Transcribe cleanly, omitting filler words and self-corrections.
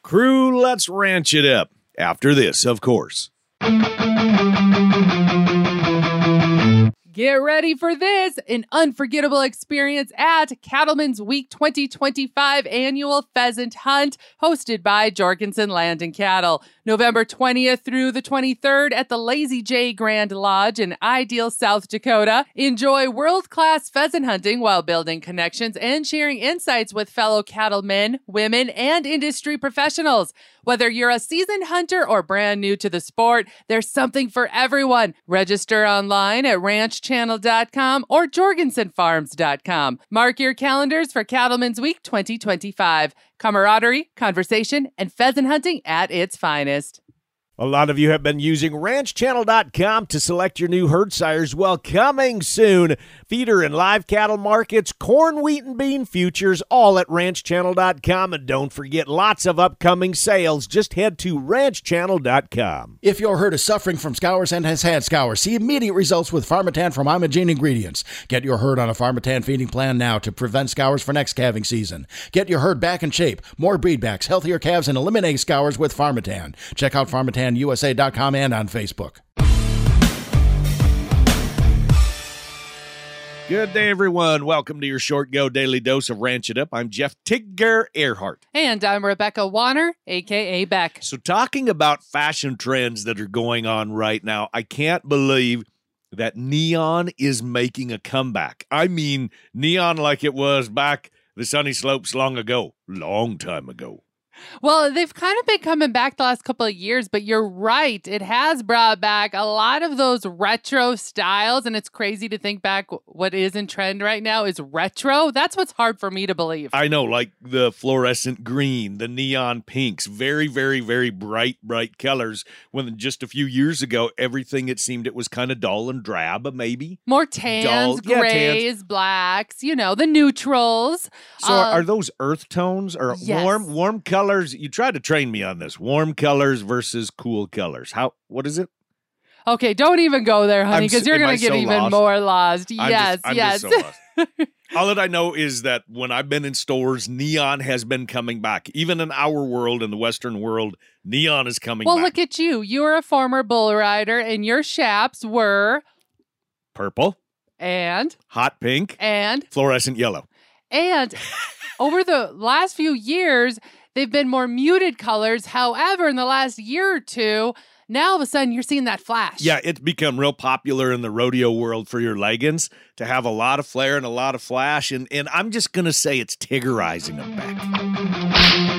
Crew, let's ranch it up. After this, of course. Get ready for this, an unforgettable experience at Cattlemen's Week 2025 annual pheasant hunt hosted by Jorgensen Land and Cattle. November 20th through the 23rd at the Lazy J Grand Lodge in Ideal, South Dakota. Enjoy world-class pheasant hunting while building connections and sharing insights with fellow cattlemen, women, and industry professionals. Whether you're a seasoned hunter or brand new to the sport, there's something for everyone. Register online at ranchchannel.com or jorgensenfarms.com. Mark your calendars for Cattlemen's Week 2025. Camaraderie, conversation, and pheasant hunting at its finest. A lot of you have been using ranchchannel.com to select your new herd sires. Well, coming soon, feeder and live cattle markets, corn, wheat, and bean futures, all at ranchchannel.com. And don't forget, lots of upcoming sales. Just head to ranchchannel.com. If your herd is suffering from scours and has had scours, see immediate results with Pharmatan from Imogene Ingredients. Get your herd on a Pharmatan feeding plan now to prevent scours for next calving season. Get your herd back in shape, more breedbacks, healthier calves, and eliminate scours with Pharmatan. Check out PharmatanUSA.com and on Facebook. Good day, everyone. Welcome to your Short Go Daily Dose of Ranch It Up. I'm Jeff Tigger Earhart. And I'm Rebecca Warner, a.k.a. Beck. So talking about fashion trends that are going on right now, I can't believe that neon is making a comeback. I mean, neon like it was back the sunny slopes long time ago. Well, they've kind of been coming back the last couple of years, but you're right. It has brought back a lot of those retro styles, and it's crazy to think back what is in trend right now is retro. That's what's hard for me to believe. I know, like the fluorescent green, the neon pinks, very, very, very bright colors, when just a few years ago, everything it seemed it was kind of dull and drab, maybe. More tans, grays, blacks, the neutrals. So are those earth tones or yes. warm colors? You tried to train me on this. Warm colors versus cool colors. What is it? Okay, don't even go there, honey, because you're going to get even more lost. Yes. Just so lost. All that I know is that when I've been in stores, neon has been coming back. Even in our world, in the Western world, neon is coming back. Well, look at you. You were a former bull rider, and your chaps were... purple. And? Hot pink. And? Fluorescent yellow. And over the last few years... they've been more muted colors. However, in the last year or two, now all of a sudden you're seeing that flash. Yeah, it's become real popular in the rodeo world for your leggings to have a lot of flare and a lot of flash. And I'm just going to say it's tiggerizing them back.